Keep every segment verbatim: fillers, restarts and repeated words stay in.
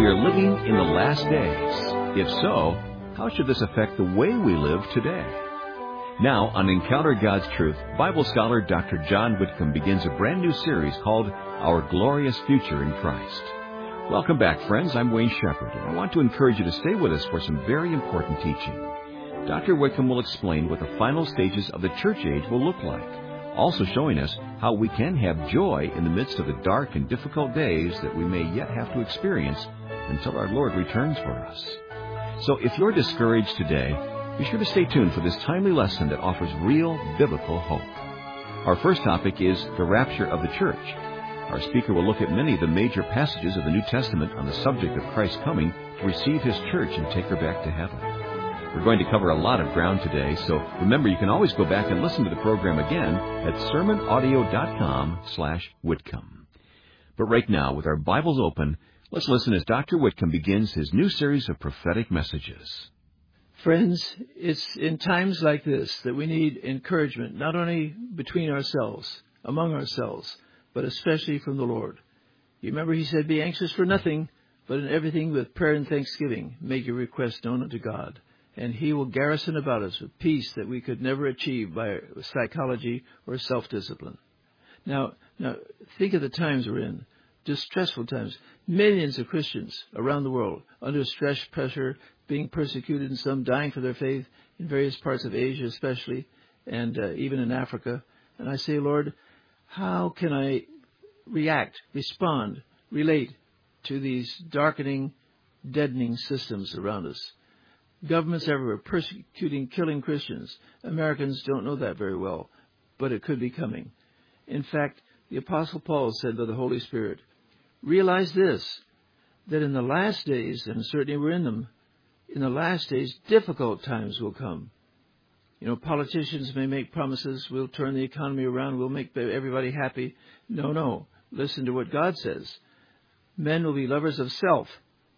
are living in the last days. If so, how should this affect the way we live today? Now, on Encounter God's Truth, Bible scholar Doctor John Whitcomb begins a brand new series called Our Glorious Future in Christ. Welcome back, friends. I'm Wayne Shepherd, and I want to encourage you to stay with us for some very important teaching. Doctor Whitcomb will explain what the final stages of the church age will look like, also showing us how we can have joy in the midst of the dark and difficult days that we may yet have to experience until our Lord returns for us. So if you're discouraged today, be sure to stay tuned for this timely lesson that offers real biblical hope. Our first topic is the rapture of the church. Our speaker will look at many of the major passages of the New Testament on the subject of Christ's coming to receive His church and take her back to heaven. We're going to cover a lot of ground today, so remember you can always go back and listen to the program again at sermon audio dot com slash Whitcomb. But right now, with our Bibles open, let's listen as Doctor Whitcomb begins his new series of prophetic messages. Friends, it's in times like this that we need encouragement, not only between ourselves, among ourselves, but especially from the Lord. You remember He said, be anxious for nothing, but in everything with prayer and thanksgiving, make your requests known unto God. And He will garrison about us with peace that we could never achieve by psychology or self-discipline. Now, now think of the times we're in, distressful times. Millions of Christians around the world under stress, pressure, being persecuted, and some dying for their faith in various parts of Asia especially, and uh, even in Africa. And I say, Lord, how can I react, respond, relate to these darkening, deadening systems around us? Governments everywhere persecuting, killing Christians. Americans don't know that very well, but it could be coming. In fact, the Apostle Paul said by the Holy Spirit, realize this, that in the last days, and certainly we're in them, in the last days, difficult times will come. You know, politicians may make promises, we'll turn the economy around, we'll make everybody happy. No, no. Listen to what God says. Men will be lovers of self,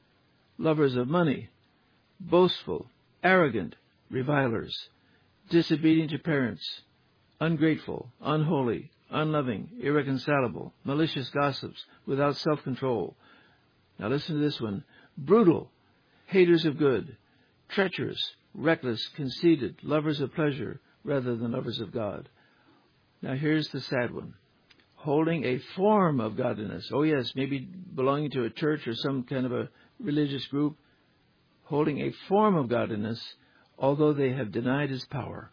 lovers of money, boastful, arrogant, revilers, disobedient to parents, ungrateful, unholy, unloving, irreconcilable, malicious gossips, without self-control. Now listen to this one. Brutal, haters of good, treacherous, reckless, conceited, lovers of pleasure rather than lovers of God. Now here's the sad one. Holding a form of godliness. Oh yes, maybe belonging to a church or some kind of a religious group. Holding a form of godliness, although they have denied His power.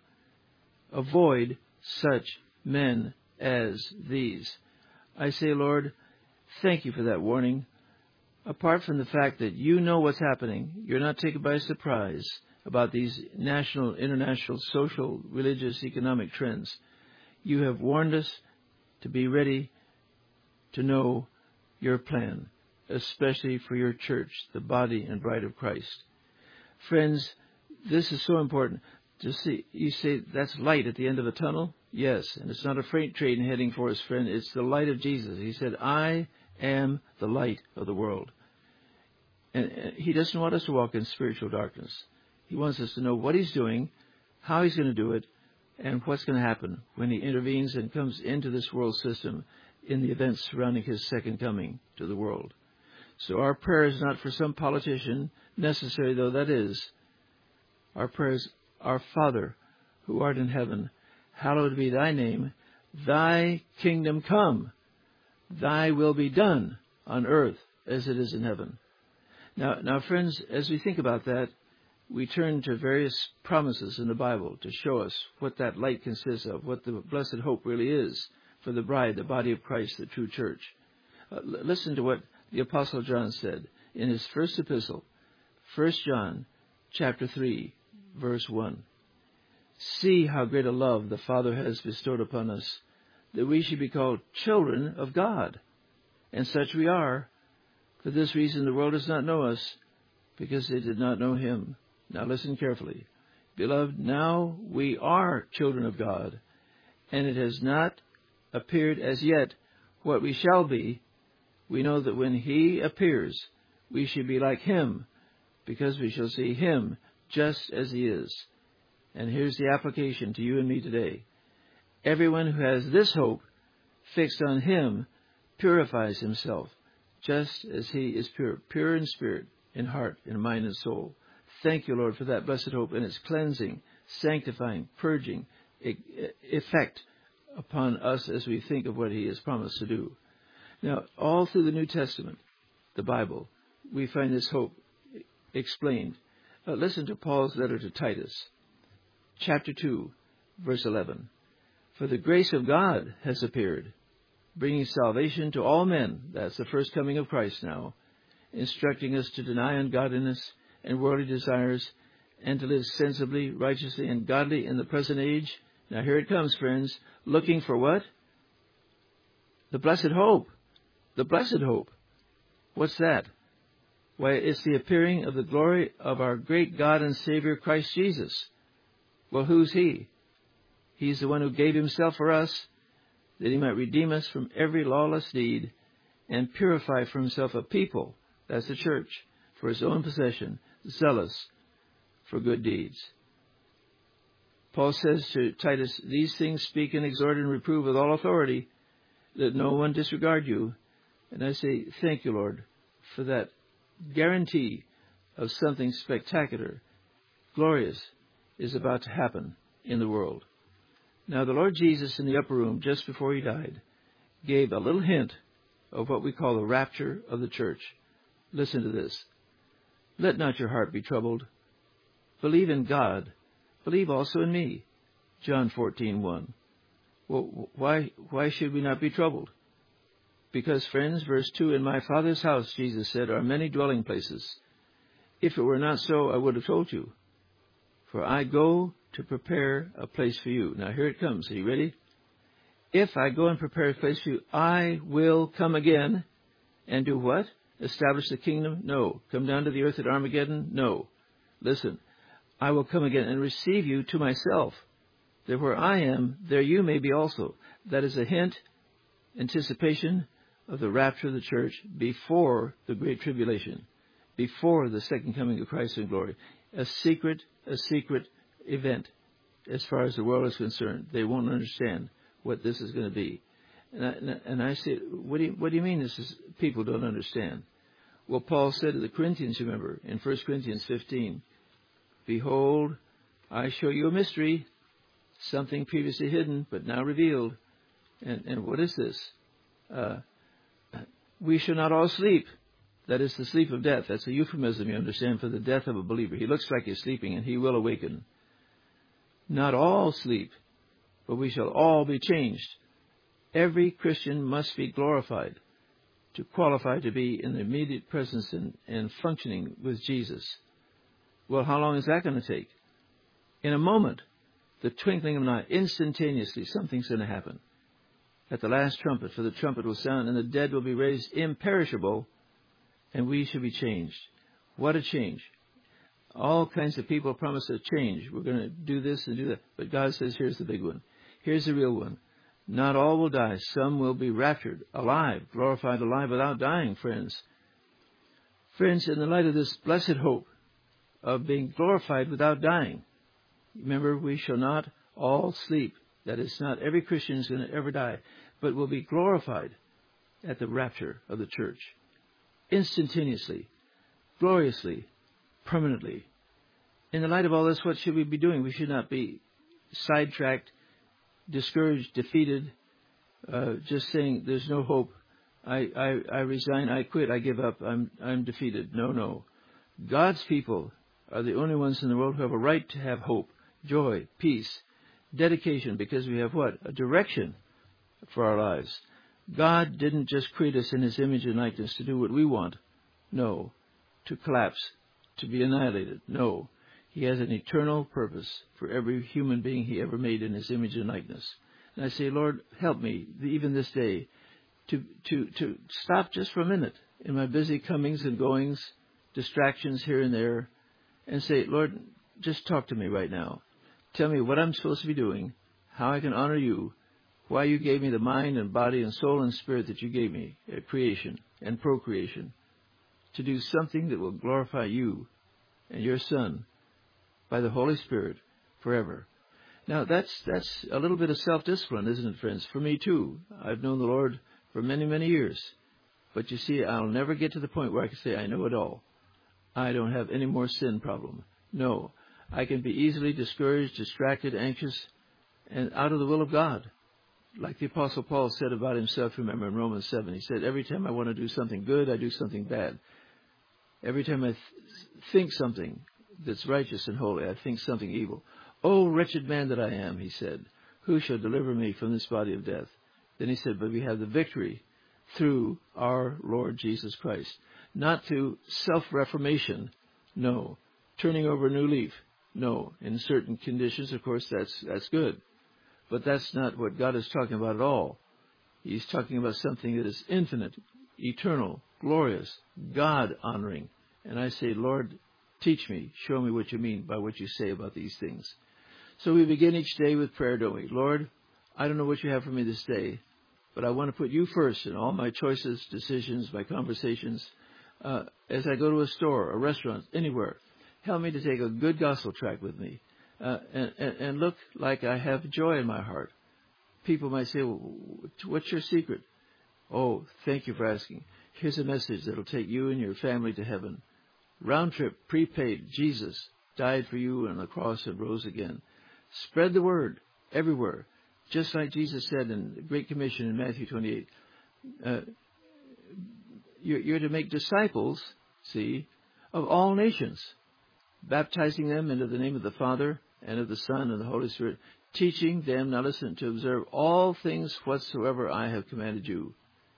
Avoid such men as these. I say, Lord, thank You for that warning. Apart from the fact that You know what's happening, You're not taken by surprise about these national, international, social, religious, economic trends. You have warned us to be ready to know Your plan, especially for Your church, the body and bride of Christ. Friends, this is so important. To see, you say that's light at the end of a tunnel? Yes, and it's not a freight train heading for us, friend. It's the light of Jesus. He said, I am the light of the world. And He doesn't want us to walk in spiritual darkness. He wants us to know what He's doing, how He's going to do it, and what's going to happen when He intervenes and comes into this world system in the events surrounding His second coming to the world. So our prayer is not for some politician, necessary though that is. Our prayer is, Our Father, who art in heaven, hallowed be Thy name. Thy kingdom come. Thy will be done on earth as it is in heaven. Now, now, friends, as we think about that, we turn to various promises in the Bible to show us what that light consists of, what the blessed hope really is for the bride, the body of Christ, the true church. Uh, l- listen to what the Apostle John said in his first epistle, First John chapter three, verse one. See how great a love the Father has bestowed upon us, that we should be called children of God. And such we are. For this reason the world does not know us, because they did not know Him. Now listen carefully. Beloved, now we are children of God, and it has not appeared as yet what we shall be. We know that when He appears, we shall be like Him, because we shall see Him just as He is. And here's the application to you and me today. Everyone who has this hope fixed on Him purifies himself, just as he is pure, pure in spirit, in heart, in mind, and soul. Thank you, Lord, for that blessed hope and its cleansing, sanctifying, purging effect upon us as we think of what he has promised to do. Now, all through the New Testament, the Bible, we find this hope explained. Uh, listen to Paul's letter to Titus, chapter two, verse eleven. For the grace of God has appeared, bringing salvation to all men. That's the first coming of Christ now, instructing us to deny ungodliness and worldly desires and to live sensibly, righteously, and godly in the present age. Now here it comes, friends, looking for what? The blessed hope. The blessed hope. What's that? Why, it's the appearing of the glory of our great God and Savior, Christ Jesus. Well, who's he? He's the one who gave himself for us, that he might redeem us from every lawless deed and purify for himself a people, that's the church, for his own possession, zealous for good deeds. Paul says to Titus, these things speak and exhort and reprove with all authority, that no one disregard you. And I say, thank you, Lord, for that guarantee of something spectacular, glorious, is about to happen in the world. Now, the Lord Jesus in the upper room, just before he died, gave a little hint of what we call the rapture of the church. Listen to this. Let not your heart be troubled. Believe in God. Believe also in me. John fourteen one. Well, why, why should we not be troubled? Because, friends, verse two, in my Father's house, Jesus said, are many dwelling places. If it were not so, I would have told you. For I go to prepare a place for you. Now here it comes. Are you ready? If I go and prepare a place for you, I will come again and do what? Establish the kingdom? No. Come down to the earth at Armageddon? No. Listen, I will come again and receive you to myself, that where I am, there you may be also. That is a hint, anticipation of the rapture of the church before the great tribulation, before the second coming of Christ in glory. A secret, a secret event as far as the world is concerned. They won't understand what this is going to be. And I, and I say, what do you, what do you mean this is, people don't understand? Well, Paul said to the Corinthians, remember, in First Corinthians fifteen, behold, I show you a mystery, something previously hidden, but now revealed. And, and what is this? Uh, we shall not all sleep. That is the sleep of death. That's a euphemism, you understand, for the death of a believer. He looks like he's sleeping, and he will awaken. Not all sleep, but we shall all be changed. Every Christian must be glorified to qualify to be in the immediate presence and, and functioning with Jesus. Well, how long is that going to take? In a moment, the twinkling of an eye, instantaneously, something's going to happen. At the last trumpet, for the trumpet will sound, and the dead will be raised imperishable, and we shall be changed. What a change. All kinds of people promise a change. We're going to do this and do that. But God says, here's the big one. Here's the real one. Not all will die. Some will be raptured, alive, glorified alive without dying, friends. Friends, in the light of this blessed hope of being glorified without dying, remember, we shall not all sleep. That is, not every Christian is going to ever die, but will be glorified at the rapture of the church. Instantaneously, gloriously, permanently. In the light of all this, what should we be doing? We should not be sidetracked, discouraged, defeated, uh, just saying there's no hope. I, I, I resign, I quit, I give up, I'm, I'm defeated. No, no. God's people are the only ones in the world who have a right to have hope, joy, peace, dedication, because we have what? A direction for our lives. God didn't just create us in his image and likeness to do what we want. No. To collapse, to be annihilated. No. He has an eternal purpose for every human being he ever made in his image and likeness. And I say, Lord, help me, even this day, to, to, to stop just for a minute in my busy comings and goings, distractions here and there, and say, Lord, just talk to me right now. Tell me what I'm supposed to be doing, how I can honor you, why you gave me the mind and body and soul and spirit that you gave me at creation and procreation, to do something that will glorify you and your Son by the Holy Spirit forever. Now, that's that's a little bit of self-discipline, isn't it, friends? For me, too. I've known the Lord for many, many years. But you see, I'll never get to the point where I can say I know it all. I don't have any more sin problem. No, I can be easily discouraged, distracted, anxious, and out of the will of God. Like the Apostle Paul said about himself, remember in Romans seven, he said, every time I want to do something good, I do something bad. Every time I th- think something that's righteous and holy, I think something evil. Oh, wretched man that I am, he said, who shall deliver me from this body of death? Then he said, but we have the victory through our Lord Jesus Christ. Not to self-reformation, no. Turning over a new leaf, no. In certain conditions, of course, that's that's good. But that's not what God is talking about at all. He's talking about something that is infinite, eternal, glorious, God-honoring. And I say, Lord, teach me, show me what you mean by what you say about these things. So we begin each day with prayer, don't we? Lord, I don't know what you have for me this day, but I want to put you first in all my choices, decisions, my conversations. Uh, as I go to a store, a restaurant, anywhere, help me to take a good gospel tract with me uh, and, and, and look like I have joy in my heart. People might say, well, what's your secret? Oh, thank you for asking. Here's a message that will take you and your family to heaven. Round trip, prepaid, Jesus died for you on the cross and rose again. Spread the word everywhere. Just like Jesus said in the Great Commission in Matthew twenty-eight. Uh, you're, you're to make disciples, see, of all nations, baptizing them into the name of the Father and of the Son and the Holy Spirit, teaching them, now listen, to observe all things whatsoever I have commanded you.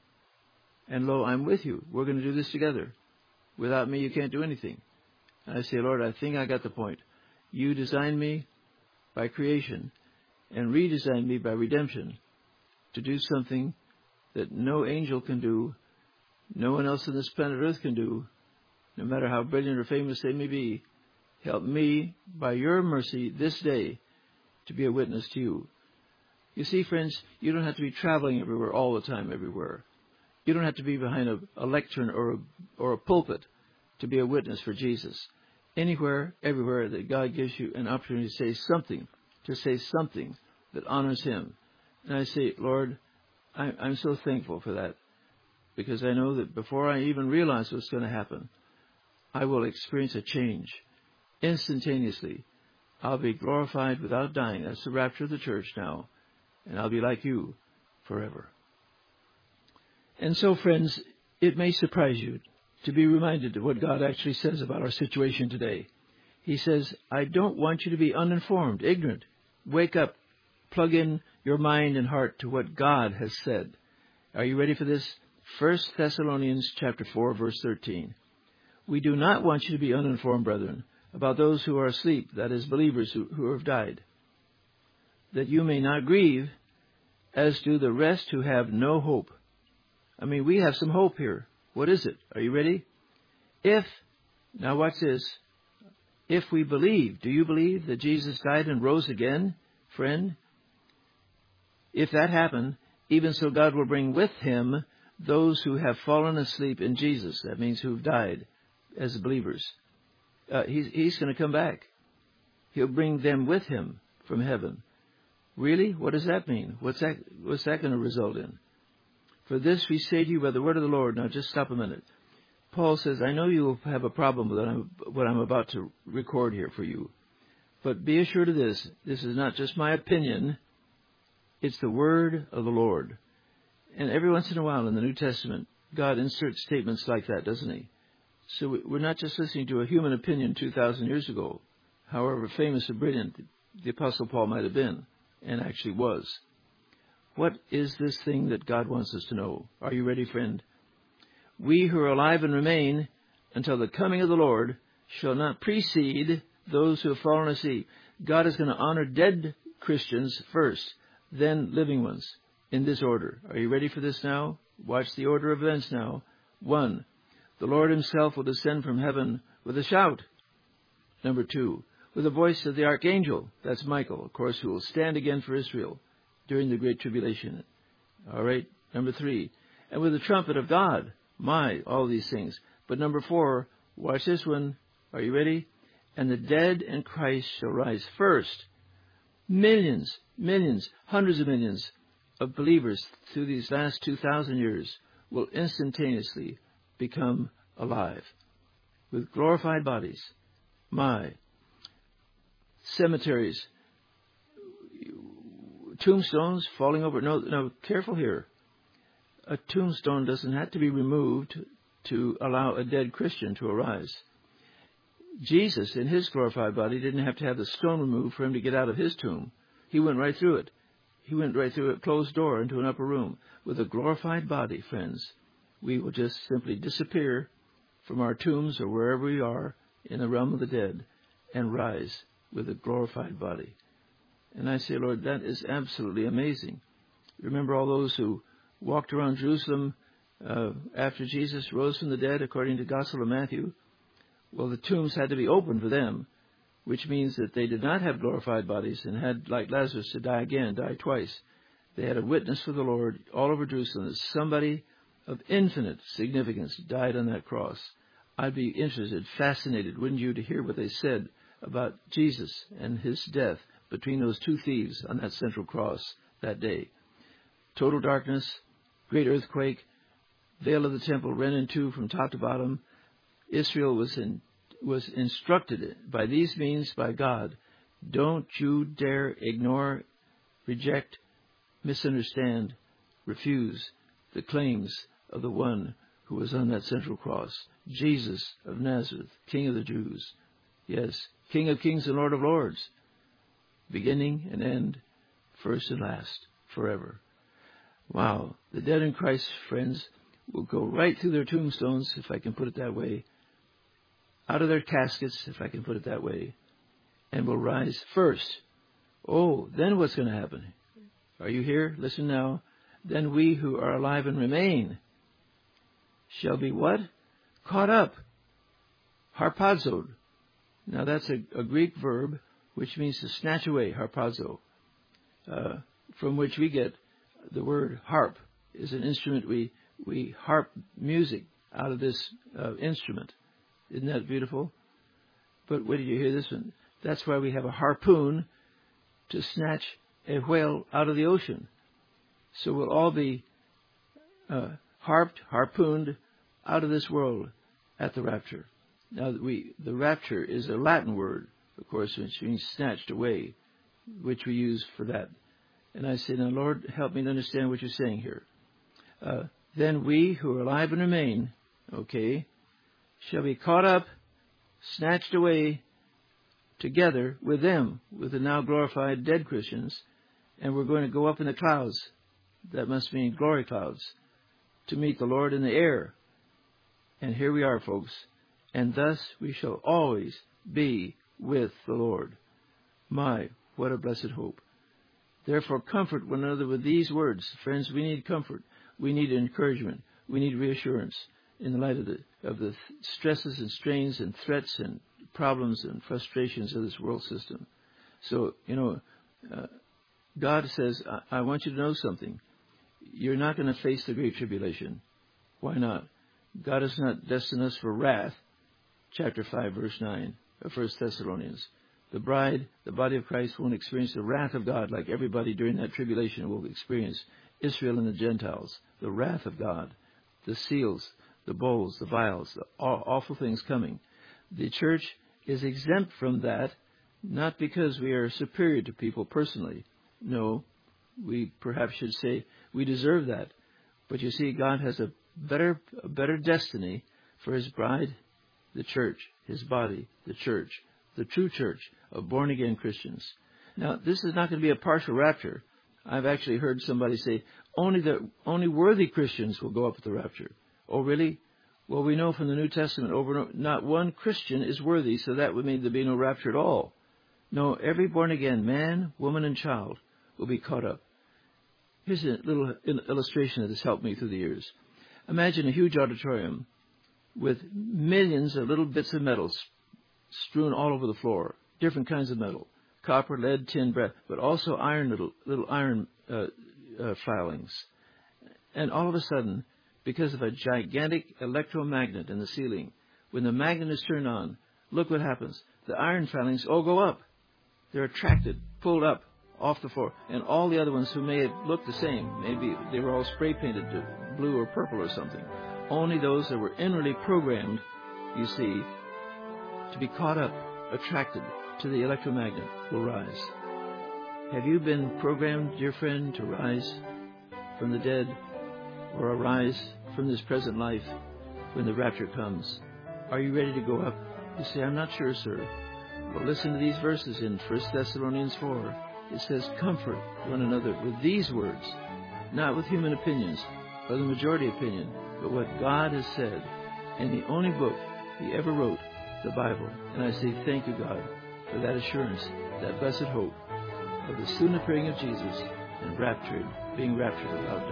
And lo, I'm with you. We're going to do this together. Without me, you can't do anything. And I say, Lord, I think I got the point. You designed me by creation and redesigned me by redemption to do something that no angel can do, no one else on this planet Earth can do, no matter how brilliant or famous they may be. Help me, by your mercy, this day, to be a witness to you. You see, friends, you don't have to be traveling everywhere all the time, everywhere. You don't have to be behind a, a lectern or a, or a pulpit to be a witness for Jesus. Anywhere, everywhere that God gives you an opportunity to say something, to say something that honors Him. And I say, Lord, I, I'm so thankful for that, because I know that before I even realize what's going to happen, I will experience a change instantaneously. I'll be glorified without dying. That's the rapture of the church now. And I'll be like you forever. And so, friends, it may surprise you to be reminded of what God actually says about our situation today. He says, I don't want you to be uninformed, ignorant. Wake up. Plug in your mind and heart to what God has said. Are you ready for this? First Thessalonians chapter four, verse thirteen. We do not want you to be uninformed, brethren, about those who are asleep, that is, believers who, who have died, that you may not grieve, as do the rest who have no hope. I mean, we have some hope here. What is it? Are you ready? If, now watch this, if we believe, do you believe that Jesus died and rose again, friend? If that happened, even so God will bring with Him those who have fallen asleep in Jesus. That means who've died as believers. Uh, he's he's going to come back. He'll bring them with Him from heaven. Really? What does that mean? What's that, what's that going to result in? For this we say to you by the word of the Lord. Now just stop a minute. Paul says, I know you will have a problem with what I'm, what I'm about to record here for you. But be assured of this. This is not just my opinion. It's the word of the Lord. And every once in a while in the New Testament, God inserts statements like that, doesn't He? So we're not just listening to a human opinion two thousand years ago, however famous or brilliant the Apostle Paul might have been, and actually was. What is this thing that God wants us to know? Are you ready, friend? We who are alive and remain until the coming of the Lord shall not precede those who have fallen asleep. God is going to honor dead Christians first, then living ones, in this order. Are you ready for this now? Watch the order of events now. One, the Lord Himself will descend from heaven with a shout. Number two, with the voice of the archangel, that's Michael, of course, who will stand again for Israel during the Great Tribulation. All right. Number three, and with the trumpet of God. My, all these things. But number four, watch this one. Are you ready? And the dead in Christ shall rise first. Millions, millions, hundreds of millions of believers through these last two thousand years will instantaneously become alive with glorified bodies. My cemeteries, tombstones falling over. No, no, careful here. A tombstone doesn't have to be removed to allow a dead Christian to arise. Jesus, in his glorified body, didn't have to have the stone removed for him to get out of his tomb. He went right through it. He went right through a closed door into an upper room. With a glorified body, friends, we will just simply disappear from our tombs or wherever we are in the realm of the dead and rise with a glorified body. And I say, Lord, that is absolutely amazing. Remember all those who walked around Jerusalem uh, after Jesus rose from the dead, according to the Gospel of Matthew? Well, the tombs had to be opened for them, which means that they did not have glorified bodies and had, like Lazarus, to die again, die twice. They had a witness for the Lord all over Jerusalem that somebody of infinite significance died on that cross. I'd be interested, fascinated, wouldn't you, to hear what they said about Jesus and his death between those two thieves on that central cross that day. Total darkness, great earthquake, veil of the temple rent in two from top to bottom. Israel was in, was instructed by these means by God. Don't you dare ignore, reject, misunderstand, refuse the claims of the one who was on that central cross. Jesus of Nazareth, King of the Jews. Yes, King of kings and Lord of lords. Beginning and end, first and last, forever. Wow. The dead in Christ, friends, will go right through their tombstones, if I can put it that way, out of their caskets, if I can put it that way, and will rise first. Oh, then what's going to happen? Are you here? Listen now. Then we who are alive and remain shall be what? Caught up. Harpazoed. Now that's a, a Greek verb which means to snatch away, harpazo, uh, from which we get the word harp. Is an instrument we, we harp music out of this uh, instrument. Isn't that beautiful? But wait till you hear this one. That's why we have a harpoon to snatch a whale out of the ocean. So we'll all be uh, harped, harpooned out of this world at the rapture. Now, we the rapture is a Latin word, of course, which means snatched away, which we use for that. And I say, now, Lord, help me to understand what you're saying here. Uh, then we who are alive and remain, okay, shall be caught up, snatched away together with them, with the now glorified dead Christians, and we're going to go up in the clouds. That must mean glory clouds, to meet the Lord in the air. And here we are, folks. And thus we shall always be with the Lord. My, what a blessed hope. Therefore, comfort one another with these words. Friends, we need comfort. We need encouragement. We need reassurance in the light of the, of the stresses and strains and threats and problems and frustrations of this world system. So, you know, uh, God says, I, I want you to know something. You're not going to face the Great Tribulation. Why not? God has not destined us for wrath. Chapter five, verse nine of First Thessalonians. The bride, the body of Christ, won't experience the wrath of God like everybody during that tribulation will experience. Israel and the Gentiles, the wrath of God, the seals, the bowls, the vials, the awful things coming. The church is exempt from that, not because we are superior to people personally. No, we perhaps should say we deserve that. But you see, God has a better, a better destiny for his bride, the church, his body, the church, the true church of born-again Christians. Now, this is not going to be a partial rapture. I've actually heard somebody say, only the only worthy Christians will go up at the rapture. Oh, really? Well, we know from the New Testament over and over, not one Christian is worthy, so that would mean there be no rapture at all. No, every born-again man, woman, and child will be caught up. Here's a little illustration that has helped me through the years. Imagine a huge auditorium with millions of little bits of metal strewn all over the floor, different kinds of metal, copper, lead, tin, brass, but also iron, little little iron uh, uh, filings. And all of a sudden, because of a gigantic electromagnet in the ceiling, when the magnet is turned on, look what happens. The iron filings all go up. They're attracted, pulled up off the floor. And all the other ones who may have looked the same, maybe they were all spray painted blue or purple or something. Only those that were inwardly programmed, you see, to be caught up, attracted to the electromagnet will rise. Have you been programmed, dear friend, to rise from the dead or arise from this present life when the rapture comes? Are you ready to go up? You say, I'm not sure, sir. Well, listen to these verses in First Thessalonians four. It says, comfort one another with these words, not with human opinions or the majority opinion, but what God has said in the only book He ever wrote, the Bible. And I say, thank you, God, for that assurance, that blessed hope of the soon appearing of Jesus and raptured, being raptured without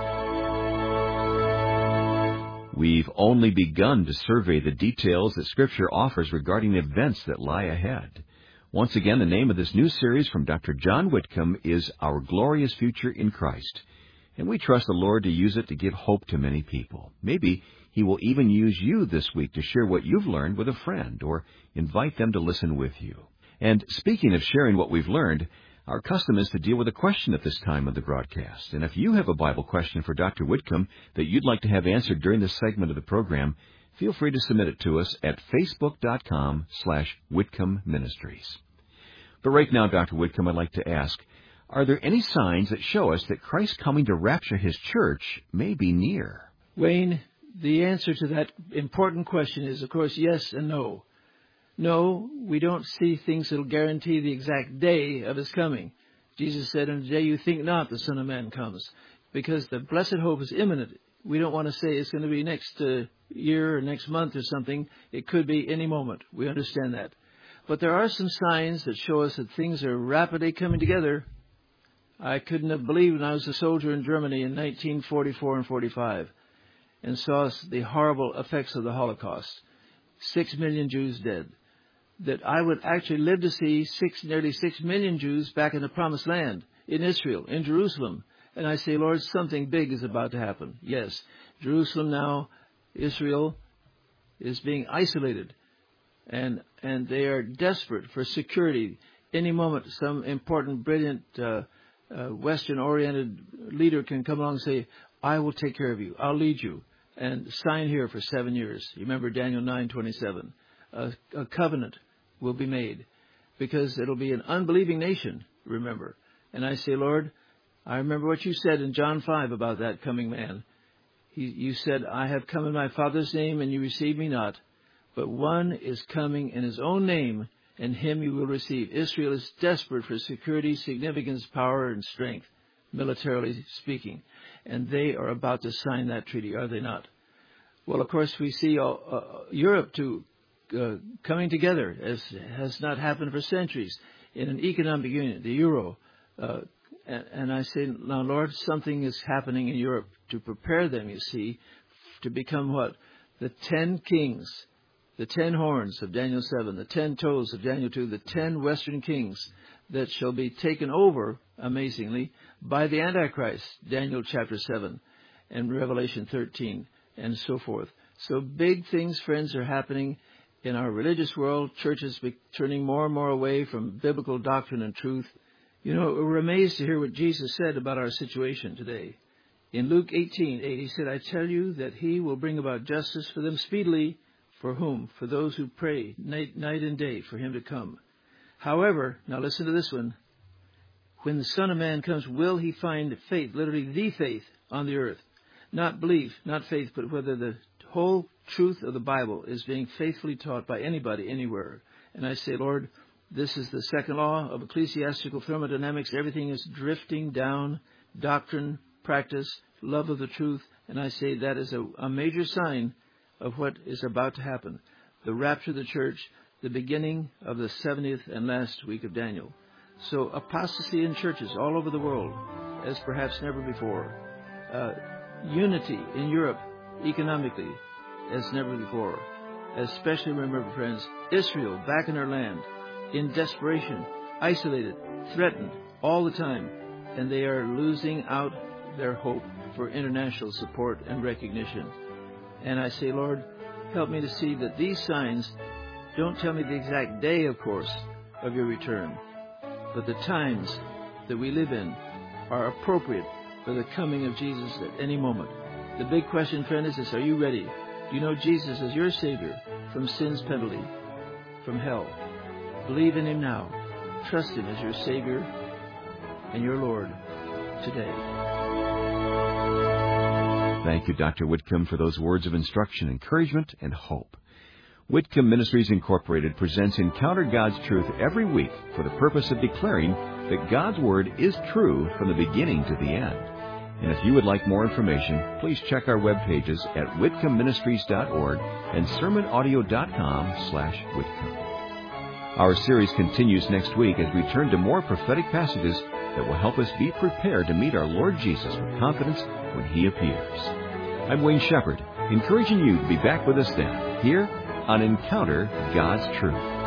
dying. We've only begun to survey the details that Scripture offers regarding events that lie ahead. Once again, the name of this new series from Doctor John Whitcomb is Our Glorious Future in Christ. And we trust the Lord to use it to give hope to many people. Maybe He will even use you this week to share what you've learned with a friend or invite them to listen with you. And speaking of sharing what we've learned, our custom is to deal with a question at this time of the broadcast. And if you have a Bible question for Doctor Whitcomb that you'd like to have answered during this segment of the program, feel free to submit it to us at facebook.com slash Whitcomb Ministries. But right now, Doctor Whitcomb, I'd like to ask, are there any signs that show us that Christ coming to rapture His church may be near? Wayne, the answer to that important question is, of course, yes and no. No, we don't see things that will guarantee the exact day of His coming. Jesus said, in the day you think not, the Son of Man comes. Because the blessed hope is imminent. We don't want to say it's going to be next uh, year or next month or something. It could be any moment. We understand that. But there are some signs that show us that things are rapidly coming together. I couldn't have believed when I was a soldier in Germany in nineteen forty-four and forty-five and saw the horrible effects of the Holocaust. Six million Jews dead. That I would actually live to see six, nearly six million Jews back in the Promised Land, in Israel, in Jerusalem. And I say, Lord, something big is about to happen. Yes, Jerusalem now, Israel, is being isolated. And and they are desperate for security. Any moment, some important, brilliant, uh, uh, Western-oriented leader can come along and say, I will take care of you. I'll lead you. And sign here for seven years. You remember Daniel nine twenty-seven. A, a covenant will be made because it'll be an unbelieving nation, remember. And I say, Lord, I remember what you said in John five about that coming man. He, you said, I have come in my Father's name and you receive me not. But one is coming in His own name, and Him you will receive. Israel is desperate for security, significance, power, and strength, militarily speaking. And they are about to sign that treaty, are they not? Well, of course, we see uh, uh, Europe too uh, coming together, as has not happened for centuries, in an economic union, the euro. Uh, and, and I say, now, Lord, something is happening in Europe to prepare them, you see, to become what? The ten kings. The ten horns of Daniel seven, the ten toes of Daniel two, the ten western kings that shall be taken over, amazingly, by the Antichrist, Daniel chapter seven and Revelation thirteen and so forth. So big things, friends, are happening in our religious world. Churches be turning more and more away from biblical doctrine and truth. You know, we're amazed to hear what Jesus said about our situation today. In Luke eighteen eight, He said, I tell you that He will bring about justice for them speedily. For whom? For those who pray night, night and day for Him to come. However, now listen to this one. When the Son of Man comes, will He find faith, literally the faith, on the earth? Not belief, not faith, but whether the whole truth of the Bible is being faithfully taught by anybody, anywhere. And I say, Lord, this is the second law of ecclesiastical thermodynamics. Everything is drifting down, doctrine, practice, love of the truth. And I say that is a, a major sign of what is about to happen. The rapture of the church, the beginning of the seventieth and last week of Daniel. So apostasy in churches all over the world, as perhaps never before. Uh, unity in Europe, economically, as never before. Especially, remember, friends, Israel back in her land, in desperation, isolated, threatened all the time. And they are losing out their hope for international support and recognition. And I say, Lord, help me to see that these signs don't tell me the exact day, of course, of your return, but the times that we live in are appropriate for the coming of Jesus at any moment. The big question, friend, is this: are you ready? Do you know Jesus as your Savior from sin's penalty, from hell? Believe in Him now. Trust Him as your Savior and your Lord today. Thank you, Doctor Whitcomb, for those words of instruction, encouragement, and hope. Whitcomb Ministries Incorporated presents Encounter God's Truth every week for the purpose of declaring that God's Word is true from the beginning to the end. And if you would like more information, please check our web pages at whitcomb ministries dot org and sermon audio dot com slash Whitcomb. Our series continues next week as we turn to more prophetic passages that will help us be prepared to meet our Lord Jesus with confidence when He appears. I'm Wayne Shepherd, encouraging you to be back with us then, here on Encounter God's Truth.